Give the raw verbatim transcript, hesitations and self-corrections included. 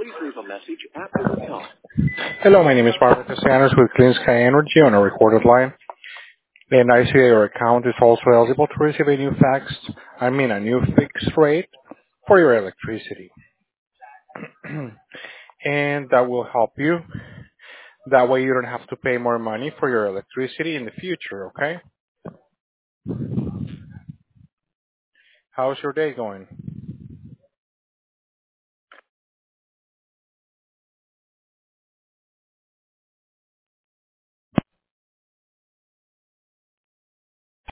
Please leave a message after the tone. Hello, my name is Marco Castellanos with Clean Sky Energy on a recorded line. And I see that your account is also eligible to receive a new fax, I mean a new fixed rate for your electricity. And that will help you. That way you don't have to pay more money for your electricity in the future, okay? How's your day going?